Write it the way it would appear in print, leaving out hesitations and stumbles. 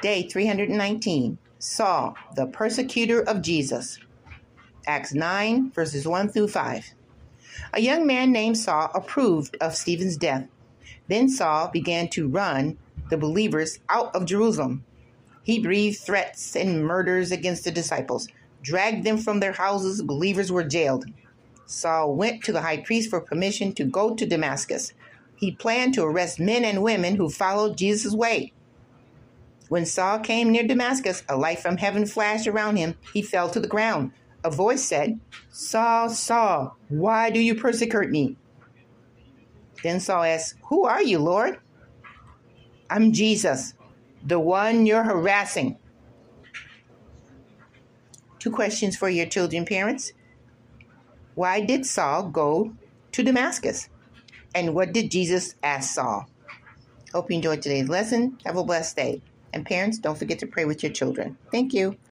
Day 319. Saul, the persecutor of Jesus. Acts 9, verses 1 through 5. A young man named Saul approved of Stephen's death. Then Saul began to run the believers out of Jerusalem. He breathed threats and murders against the disciples, dragged them from their houses. Believers were jailed. Saul went to the high priest for permission to go to Damascus. He planned to arrest men and women who followed Jesus' way. When Saul came near Damascus, a light from heaven flashed around him. He fell to the ground. A voice said, "Saul, Saul, why do you persecute me?" Then Saul asked, "Who are you, Lord?" "I'm Jesus, the one you're harassing." 2 questions for your children, parents. Why did Saul go to Damascus? And what did Jesus ask Saul? Hope you enjoyed today's lesson. Have a blessed day. And parents, don't forget to pray with your children. Thank you.